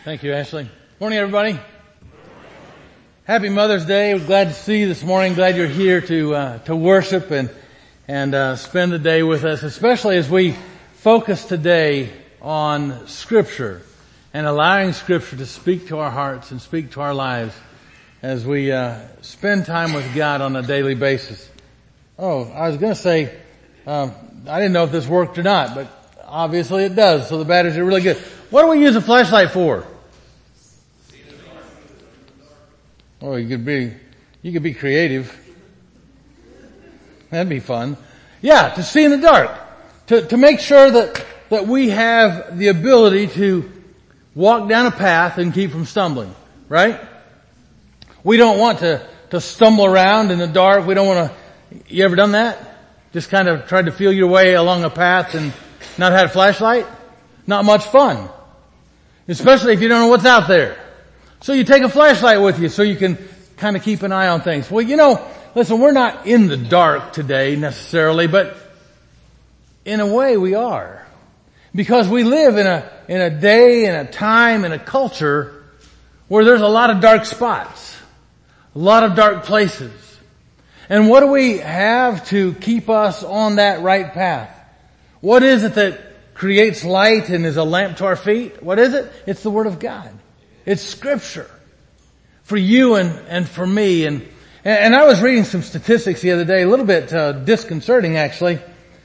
Thank you, Ashley. Morning, everybody. Happy Mother's Day. We're glad to see you this morning. Glad you're here to worship and spend the day with us, especially as we focus today on Scripture and allowing Scripture to speak to our hearts and speak to our lives as we spend time with God on a daily basis. Oh, I was going to say, I didn't know if this worked or not, but obviously it does, so the batteries are really good. What do we use a flashlight for? Oh, you could be creative. That'd be fun. Yeah, to see in the dark. To make sure that we have the ability to walk down a path and keep from stumbling, right? We don't want to stumble around in the dark. We don't want to, you ever done that? Just kind of tried to feel your way along a path and not had a flashlight? Not much fun. Especially if you don't know what's out there. So you take a flashlight with you so you can kind of keep an eye on things. Well, listen, we're not in the dark today necessarily, but in a way we are. Because we live in a day, in a time, in a culture where there's a lot of dark spots. A lot of dark places. And what do we have to keep us on that right path? What is it that creates light and is a lamp to our feet? What is it? It's the Word of God. It's Scripture. For you and for me. And I was reading some statistics the other day, a little bit disconcerting actually.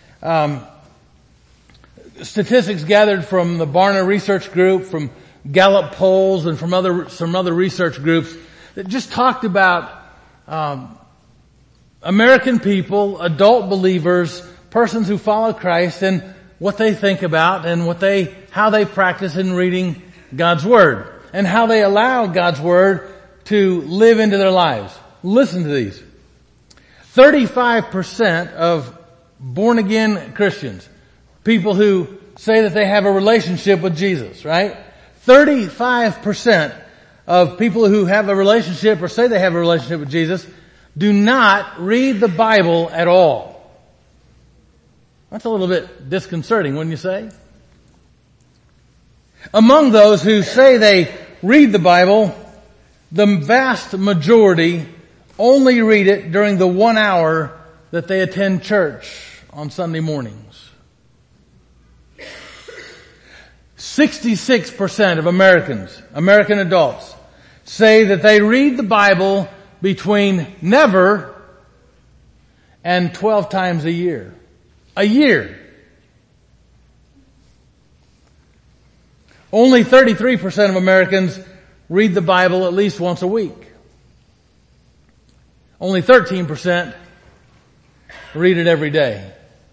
Statistics gathered from the Barna Research Group, from Gallup polls, and from some other research groups that just talked about American people, adult believers, persons who follow Christ, and what they think about and how they practice in reading God's Word and how they allow God's Word to live into their lives. Listen to these. 35% of born again Christians, people who say that they have a relationship with Jesus, right? 35% of people who have a relationship or say they have a relationship with Jesus do not read the Bible at all. That's a little bit disconcerting, wouldn't you say? Among those who say they read the Bible, the vast majority only read it during the 1 hour that they attend church on Sunday mornings. 66% of American adults, say that they read the Bible between never and 12 times a year. A year. Only 33% of Americans read the Bible at least once a week. Only 13% read it every day.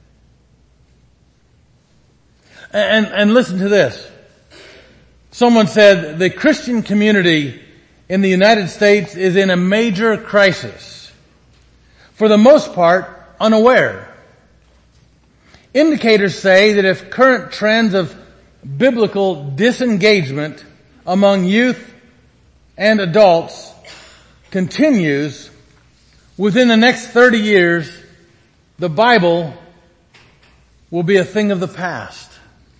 And listen to this. Someone said the Christian community in the United States is in a major crisis. For the most part, unaware. Indicators say that if current trends of biblical disengagement among youth and adults continues, within the next 30 years, the Bible will be a thing of the past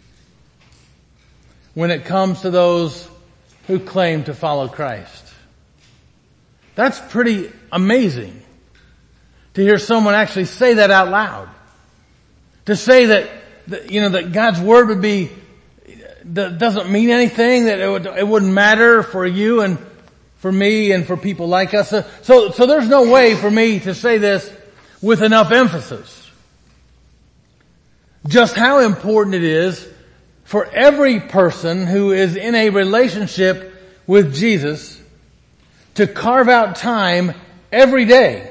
when it comes to those who claim to follow Christ. That's pretty amazing to hear someone actually say that out loud. To say that God's Word would be, that doesn't mean anything, that it wouldn't matter for you and for me and for people like us. So there's no way for me to say this with enough emphasis. Just how important it is for every person who is in a relationship with Jesus to carve out time every day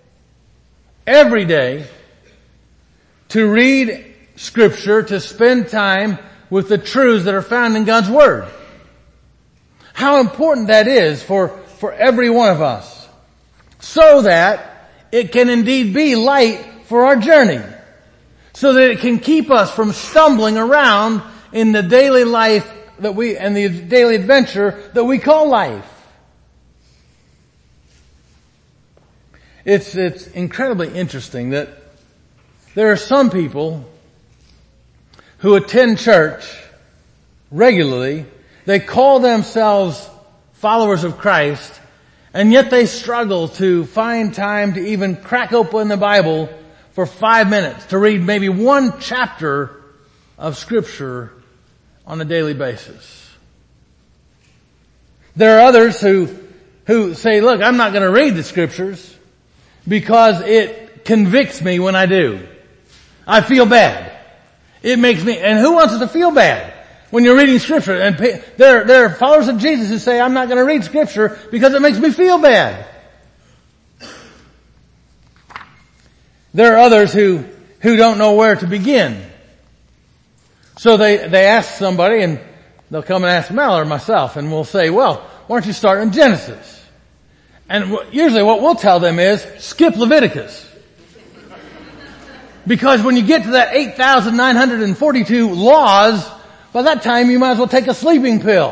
to read Scripture, to spend time with the truths that are found in God's Word. How important that is for every one of us. So that it can indeed be light for our journey. So that it can keep us from stumbling around in the daily life and the daily adventure that we call life. It's incredibly interesting that there are some people who attend church regularly They call themselves followers of Christ, and yet they struggle to find time to even crack open the Bible for 5 minutes, to read maybe one chapter of Scripture on a daily basis. There are others who say, look, I'm not going to read the Scriptures because it convicts me when I do. I feel bad. It makes me, and who wants to feel bad when you're reading Scripture? And there are followers of Jesus who say, I'm not going to read Scripture because it makes me feel bad. There are others who don't know where to begin. So they ask somebody, and they'll come and ask Mel or myself, and we'll say, well, why don't you start in Genesis? And usually what we'll tell them is, skip Leviticus. Because when you get to that 8,942 laws, by that time you might as well take a sleeping pill.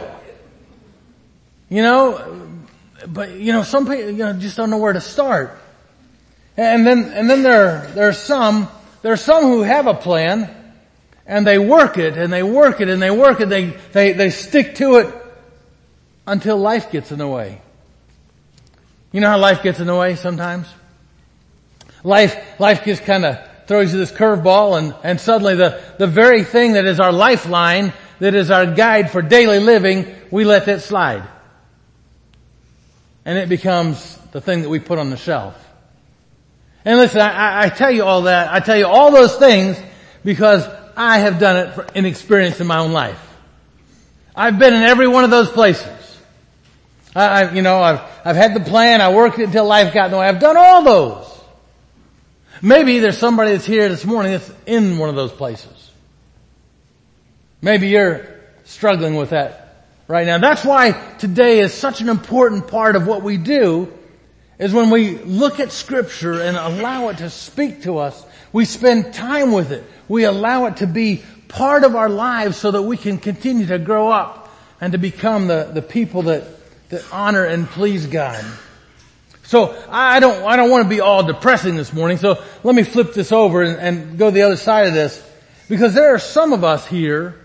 But some people, just don't know where to start. And then there are some who have a plan, and they work it, and they work it, and they work it, they stick to it until life gets in the way. You know how life gets in the way sometimes? Life just kind of throws you this curveball, and suddenly the very thing that is our lifeline, that is our guide for daily living, we let that slide. And it becomes the thing that we put on the shelf. And listen, I tell you all that, I tell you all those things because I have done it in experience in my own life. I've been in every one of those places. I've had the plan, I worked it until life got in the way. I've done all those. Maybe there's somebody that's here this morning that's in one of those places. Maybe you're struggling with that right now. That's why today is such an important part of what we do, is when we look at Scripture and allow it to speak to us, we spend time with it. We allow it to be part of our lives so that we can continue to grow up and to become the people that honor and please God. So I don't want to be all depressing this morning, so let me flip this over and go the other side of this. Because there are some of us here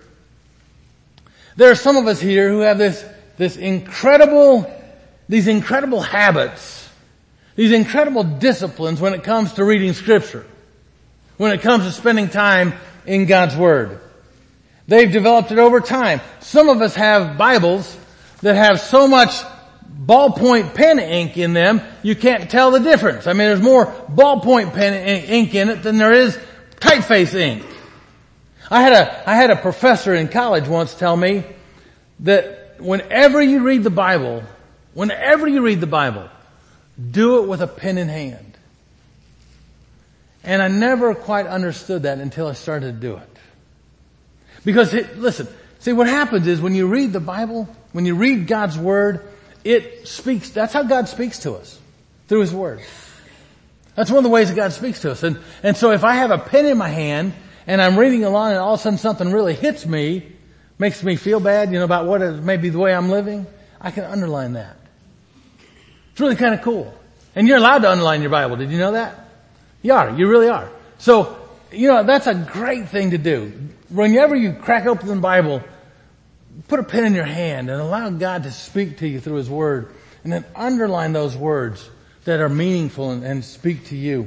who have these incredible habits, these incredible disciplines when it comes to reading Scripture, when it comes to spending time in God's Word. They've developed it over time. Some of us have Bibles that have so much ballpoint pen ink in them, you can't tell the difference. I mean, there's more ballpoint pen ink in it than there is typeface ink. I had a professor in college once tell me that whenever you read the Bible, do it with a pen in hand. And I never quite understood that until I started to do it. Because see what happens is when you read the Bible, when you read God's Word, it speaks. That's how God speaks to us, through His Word. That's one of the ways that God speaks to us. And so if I have a pen in my hand and I'm reading along and all of a sudden something really hits me, makes me feel bad, about what is maybe the way I'm living, I can underline that. It's really kind of cool. And you're allowed to underline your Bible. Did you know that? You are. You really are. So, that's a great thing to do. Whenever you crack open the Bible, put a pen in your hand and allow God to speak to you through His Word, and then underline those words that are meaningful and speak to you.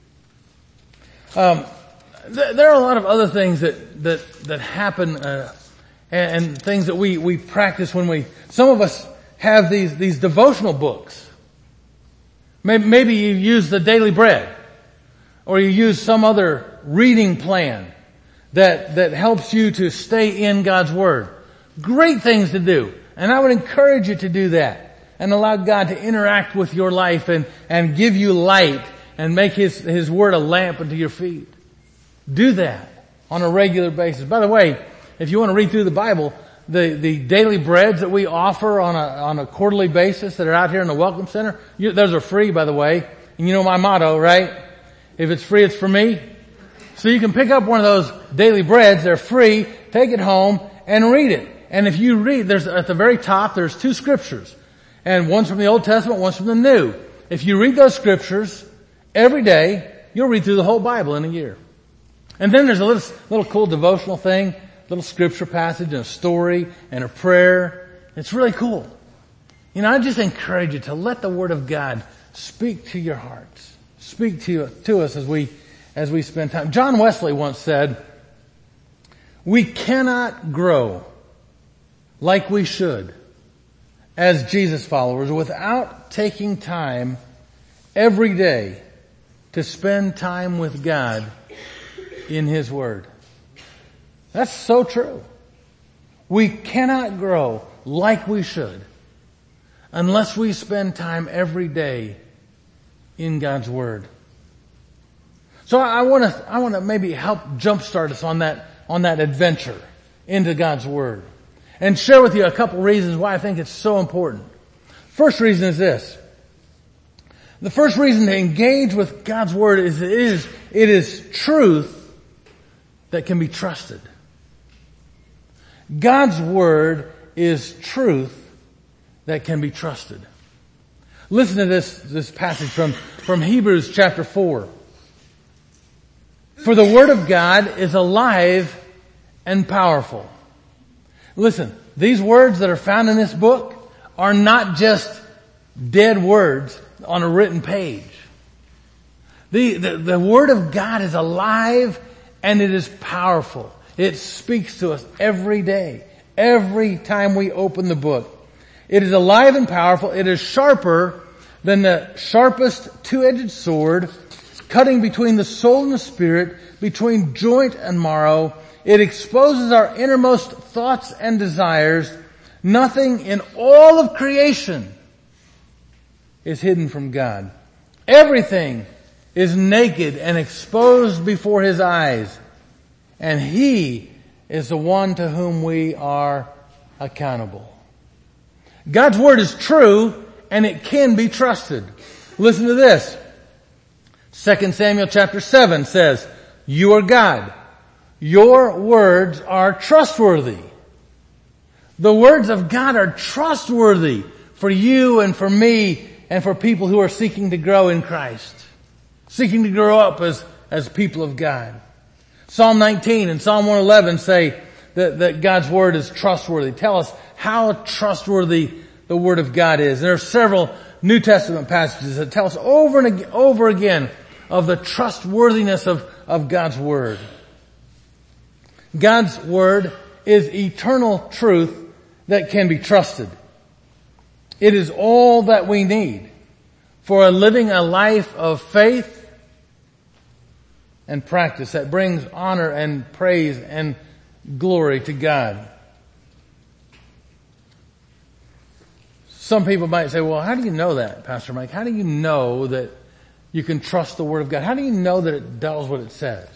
There are a lot of other things that happen, and things that we practice some of us have these devotional books. Maybe you use the Daily Bread, or you use some other reading plan that helps you to stay in God's Word. Great things to do. And I would encourage you to do that and allow God to interact with your life and give you light and make His Word a lamp unto your feet. Do that on a regular basis. By the way, if you want to read through the Bible, the daily breads that we offer on a quarterly basis that are out here in the Welcome Center, those are free, by the way. And you know my motto, right? If it's free, it's for me. So you can pick up one of those daily breads. They're free. Take it home and read it. And if you read, at the very top, there's 2 scriptures. And one's from the Old Testament, one's from the New. If you read those scriptures every day, you'll read through the whole Bible in a year. And then there's a little cool devotional thing, little scripture passage and a story and a prayer It's really cool. You know, I just encourage you to let the Word of God speak to your hearts. Speak to us as we spend time. John Wesley once said, "We cannot grow like we should as Jesus followers without taking time every day to spend time with God in His Word." That's so true. We cannot grow like we should unless we spend time every day in God's Word. So I want to maybe help jumpstart us on that adventure into God's Word and share with you a couple reasons why I think it's so important. First reason is this. The first reason to engage with God's Word is it is truth that can be trusted. God's Word is truth that can be trusted. Listen to this passage from Hebrews chapter 4. "For the Word of God is alive and powerful." Listen, these words that are found in this book are not just dead words on a written page. The Word of God is alive and it is powerful. It speaks to us every day, every time we open the book. It is alive and powerful. It is sharper than the sharpest two-edged sword, cutting between the soul and the spirit, between joint and marrow. It exposes our innermost thoughts and desires. Nothing in all of creation is hidden from God. Everything is naked and exposed before His eyes, and He is the one to whom we are accountable. God's Word is true and it can be trusted. Listen to this. 2 Samuel chapter 7 says, "You are God. Your words are trustworthy." The words of God are trustworthy for you and for me and for people who are seeking to grow in Christ, seeking to grow up as people of God. Psalm 19 and Psalm 111 say that God's Word is trustworthy. Tell us how trustworthy the Word of God is. And there are several New Testament passages that tell us over and over again of the trustworthiness of God's Word. God's Word is eternal truth that can be trusted. It is all that we need for living a life of faith and practice that brings honor and praise and glory to God. Some people might say, "Well, how do you know that, Pastor Mike? How do you know that you can trust the Word of God? How do you know that it does what it says?"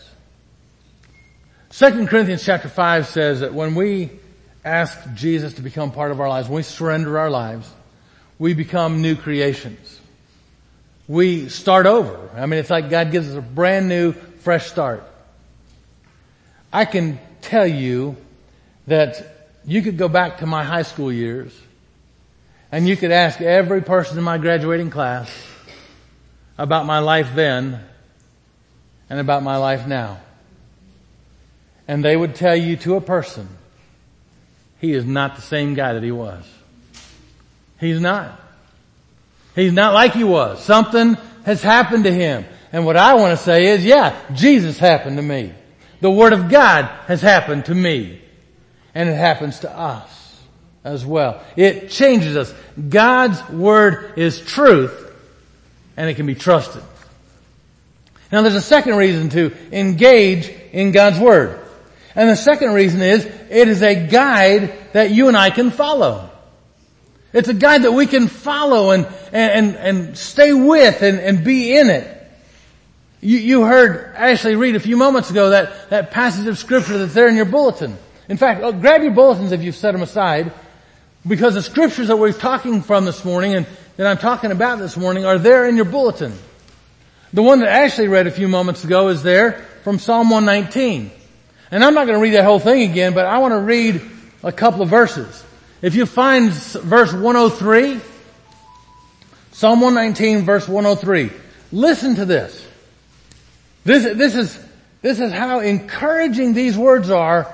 2 Corinthians chapter 5 says that when we ask Jesus to become part of our lives, when we surrender our lives, we become new creations. We start over. I mean, it's like God gives us a brand new, fresh start. I can tell you that you could go back to my high school years and you could ask every person in my graduating class about my life then and about my life now. And they would tell you to a person, he is not the same guy that he was. He's not. He's not like he was. Something has happened to him. And what I want to say is, yeah, Jesus happened to me. The Word of God has happened to me. And it happens to us as well. It changes us. God's Word is truth, and it can be trusted. Now there's a second reason to engage in God's Word. And the second reason is, it is a guide that you and I can follow. It's a guide that we can follow and stay with and be in it. You heard Ashley read a few moments ago that passage of Scripture that's there in your bulletin. In fact, grab your bulletins if you've set them aside, because the Scriptures that we're talking from this morning and that I'm talking about this morning are there in your bulletin. The one that Ashley read a few moments ago is there from Psalm 119. And I'm not going to read that whole thing again, but I want to read a couple of verses. If you find verse 103, Psalm 119 verse 103, listen to this. This is how encouraging these words are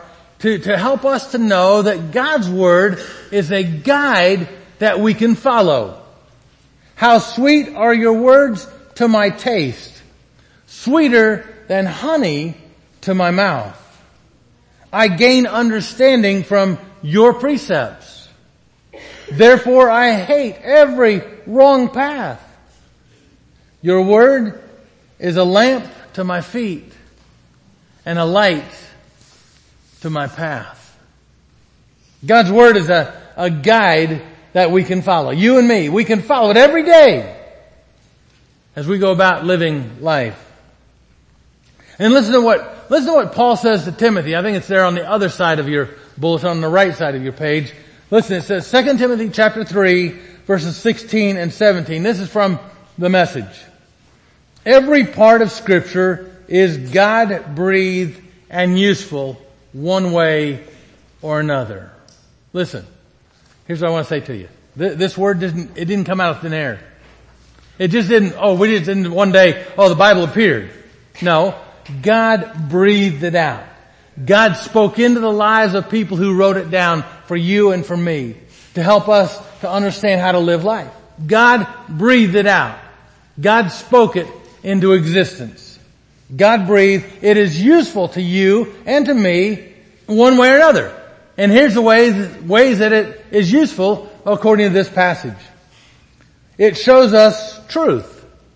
to help us to know that God's Word is a guide that we can follow. How sweet are your words to my taste, sweeter than honey to my mouth. I gain understanding from your precepts. Therefore I hate every wrong path. Your word is a lamp to my feet and a light to my path. God's word is a guide that we can follow. You and me, we can follow it every day as we go about living life. And listen to what Paul says to Timothy. I think it's there on the other side of your bulletin, on the right side of your page. Listen, it says 2 Timothy chapter 3, verses 16 and 17. This is from the Message. Every part of Scripture is God-breathed and useful one way or another. Listen, here's what I want to say to you. This word didn't come out of thin air. It just didn't one day, the Bible appeared. No. God breathed it out. God spoke into the lives of people who wrote it down for you and for me to help us to understand how to live life. God breathed it out. God spoke it into existence. God breathed. It is useful to you and to me one way or another. And here's the ways that it is useful according to this passage. It shows us truth.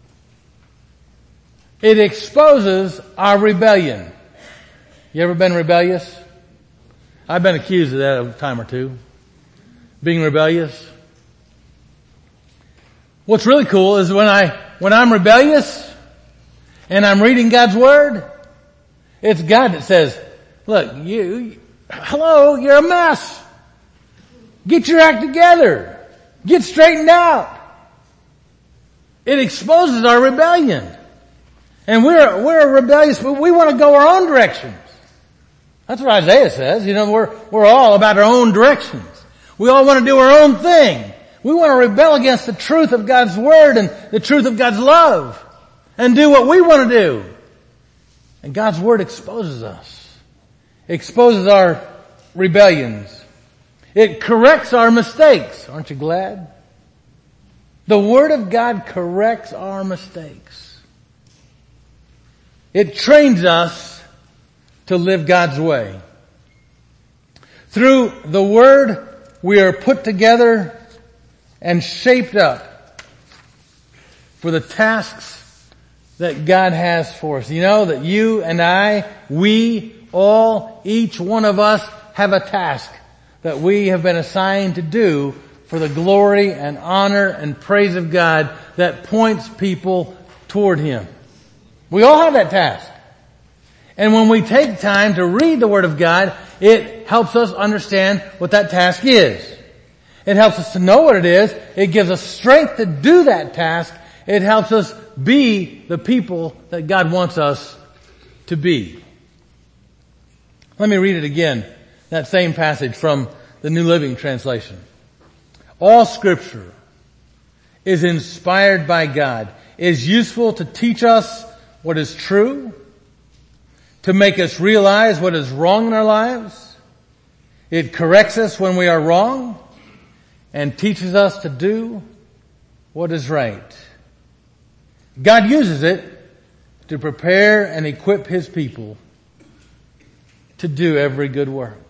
It exposes our rebellion. You ever been rebellious? I've been accused of that a time or two. Being rebellious. What's really cool is when I'm rebellious and I'm reading God's Word, it's God that says, look, you're a mess. Get your act together. Get straightened out. It exposes our rebellion. And we're rebellious, but we want to go our own directions. That's what Isaiah says. We're all about our own directions. We all want to do our own thing. We want to rebel against the truth of God's Word and the truth of God's love and do what we want to do. And God's Word exposes us. Exposes our rebellions. It corrects our mistakes. Aren't you glad? The Word of God corrects our mistakes. It trains us to live God's way. Through the Word, we are put together and shaped up for the tasks that God has for us. You know that you and I, each one of us have a task that we have been assigned to do for the glory and honor and praise of God that points people toward Him. We all have that task. And when we take time to read the Word of God, it helps us understand what that task is. It helps us to know what it is. It gives us strength to do that task. It helps us be the people that God wants us to be. Let me read it again, that same passage from the New Living Translation. All Scripture is inspired by God, is useful to teach us what is true, to make us realize what is wrong in our lives. It corrects us when we are wrong and teaches us to do what is right. God uses it to prepare and equip His people to do every good work.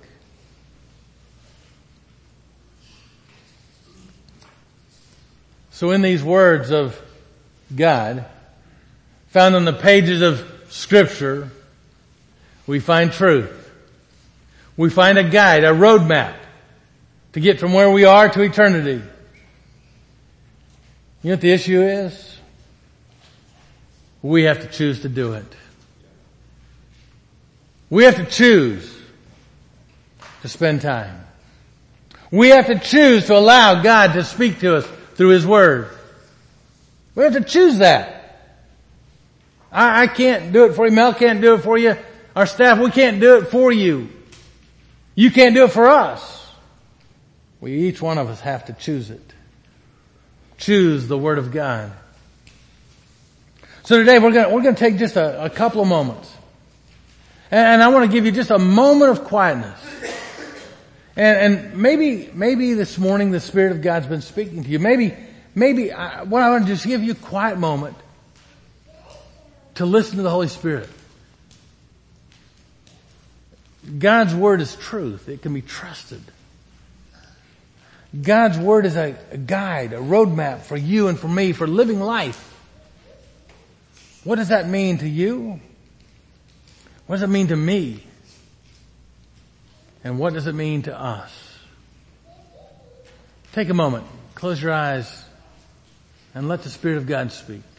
So in these words of God, found on the pages of Scripture, we find truth. We find a guide, a roadmap to get from where we are to eternity. You know what the issue is? We have to choose to do it. We have to choose to spend time. We have to choose to allow God to speak to us through His Word. We have to choose that. I can't do it for you. Mel can't do it for you. Our staff, we can't do it for you. You can't do it for us. Each one of us have to choose it. Choose the Word of God. So today we're going to take just a couple of moments. And I want to give you just a moment of quietness. And maybe this morning the Spirit of God's been speaking to you. Maybe what I want to just give you a quiet moment to listen to the Holy Spirit. God's Word is truth. It can be trusted. God's Word is a guide, a roadmap for you and for me for living life. What does that mean to you? What does it mean to me? And what does it mean to us? Take a moment, close your eyes, and let the Spirit of God speak.